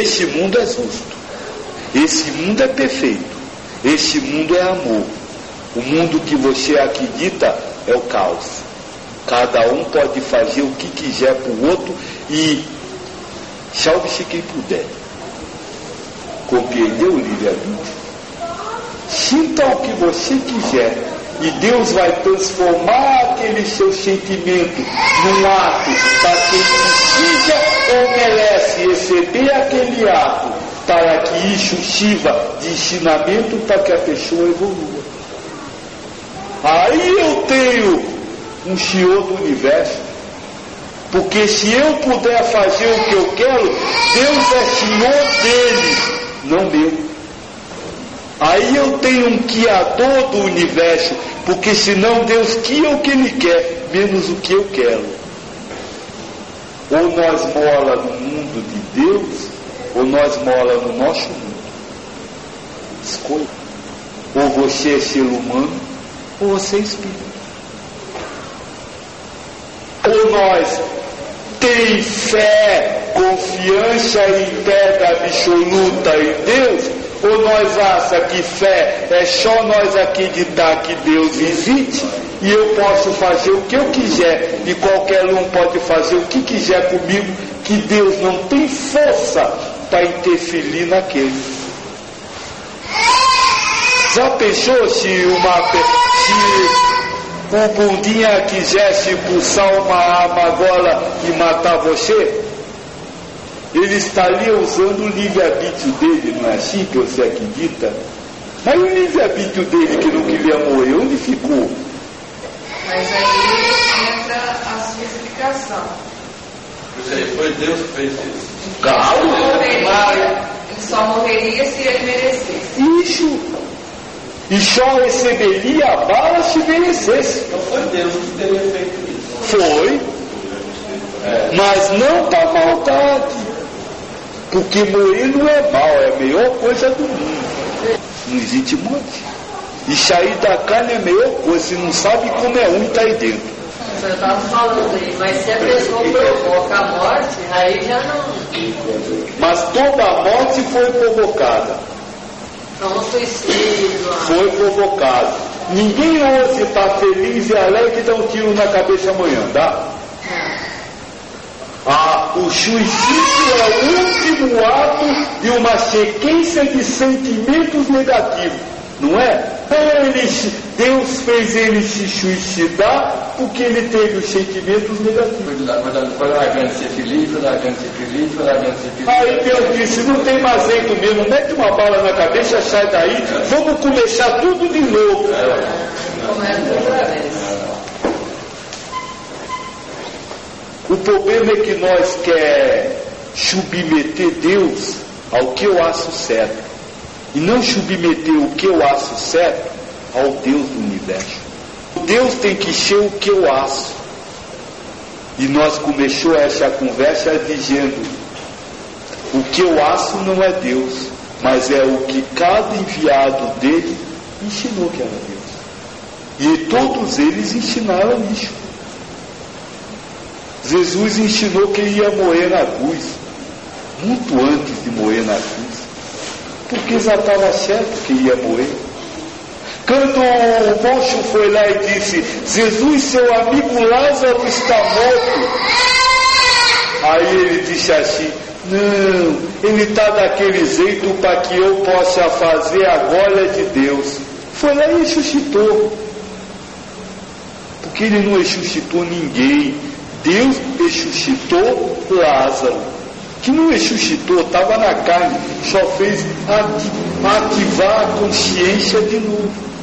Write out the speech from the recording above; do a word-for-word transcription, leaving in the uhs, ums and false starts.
Este mundo é justo. Esse mundo é perfeito. Este mundo é amor. O mundo que você acredita é o caos. Cada um pode fazer o que quiser para o outro e salve-se quem puder. Compreendeu o livre-arbítrio? Sinta o que você quiser e Deus vai transformar aquele seu sentimento num ato para quem precisa ou merece receber aquele ato, para que isso sirva de ensinamento para que a pessoa evolua. Aí eu tenho um Senhor do universo, porque se eu puder fazer o que eu quero, Deus é Senhor dele, não meu. Aí eu tenho um Criador do universo, porque senão Deus cria o que Ele quer, menos o que eu quero. Ou nós mola no mundo de Deus, ou nós mola no nosso mundo. Escolha. Ou você é ser humano, ou você é espírito. Ou nós tem fé, confiança e entrega absoluta em Deus, ou nós acha que fé é só nós acreditar que Deus existe e eu posso fazer o que eu quiser e qualquer um pode fazer o que quiser comigo, que Deus não tem força para interferir naquele. Já pensou se uma se o bundinha quisesse pulsar uma arma agora e matar você? Ele estaria usando o livre-arbítrio dele, não é assim que você acredita? Mas o livre-arbítrio dele que não queria morrer, onde ficou? Mas aí entra a sua explicação. Isso aí foi Deus que fez isso. Claro! Ele só morreria se ele merecesse. Isso! E só receberia a bala se merecesse. Então foi Deus que teria feito isso. Foi. É. Mas não para maldade. Porque morrer não é mal, é a melhor coisa do mundo. Não existe morte. E sair da carne é a melhor coisa. Você não sabe como é ruim estar aí dentro. Eu estava falando aí, mas se a pessoa provoca a morte, aí já não. Mas toda a morte foi provocada. Então, suicídio. Foi provocado. Ninguém hoje está feliz e alegre e dá um tiro na cabeça amanhã, tá? Ah, o suicídio é o último ato de uma sequência de sentimentos negativos, não é? Ele, Deus fez ele se suicidar porque ele teve os sentimentos negativos. Foi largando de ser feliz, foi largando de ser feliz, foi largando de ser feliz. Aí Deus disse, não tem mais jeito mesmo, mete uma bala na cabeça, sai daí, vamos começar tudo de novo. Começa outra vez. O problema é que nós quer submeter Deus ao que eu acho certo e não submeter o que eu acho certo ao Deus do universo. Deus tem que ser o que eu acho. E nós começamos essa conversa dizendo, o que eu acho não é Deus, mas é o que cada enviado dele ensinou que era Deus. E todos eles ensinaram isso. Jesus ensinou que ele ia morrer na cruz, muito antes de morrer na cruz, porque já estava certo que ele ia morrer. Quando o moço foi lá e disse, Jesus, seu amigo Lázaro está morto, aí ele disse assim, não, ele está daquele jeito para que eu possa fazer a glória de Deus. Foi lá e ressuscitou, porque ele não ressuscitou ninguém. Deus ressuscitou Lázaro, que não ressuscitou, estava na carne, só fez ativar a consciência de novo.